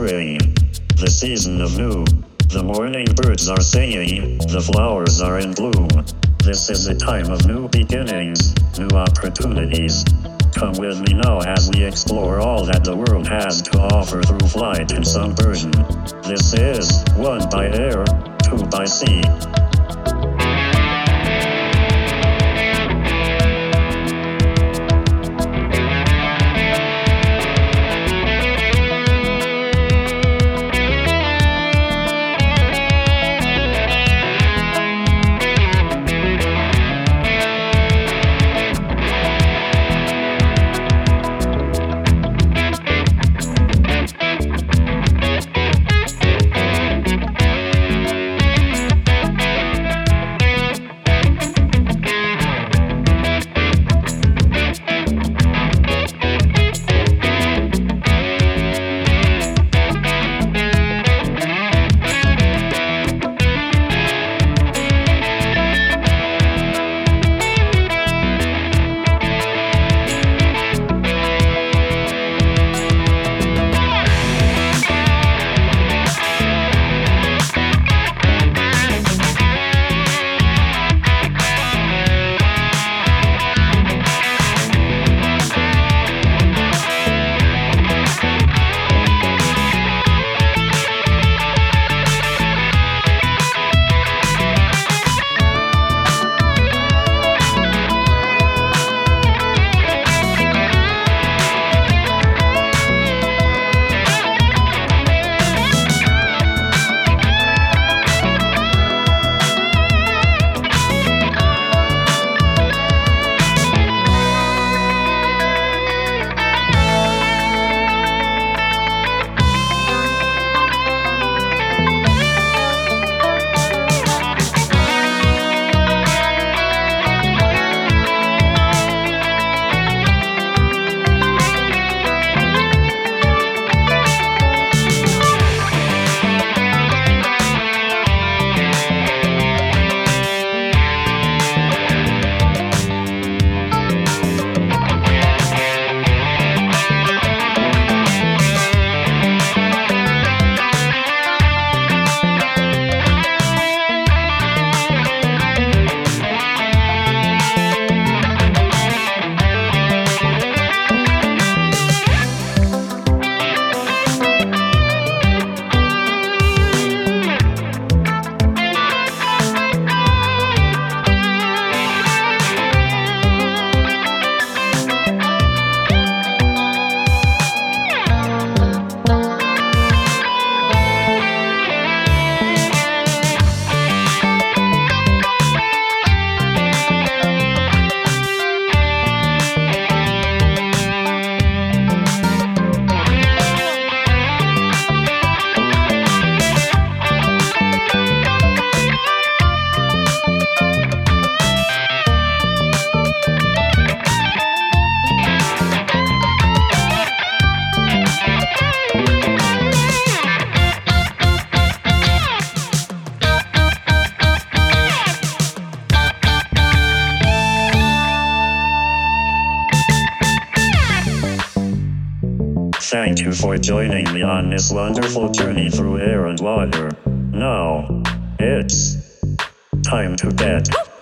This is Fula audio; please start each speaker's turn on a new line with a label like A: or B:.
A: spring, the season of new. The morning birds are singing, the flowers are in bloom. This is a time of new beginnings, new opportunities. Come with me now as we explore all that the world has to offer through flight and submersion. This is 1 by air, 2 by sea. Thank you for joining me on this wonderful journey through air and water. Now, it's time to get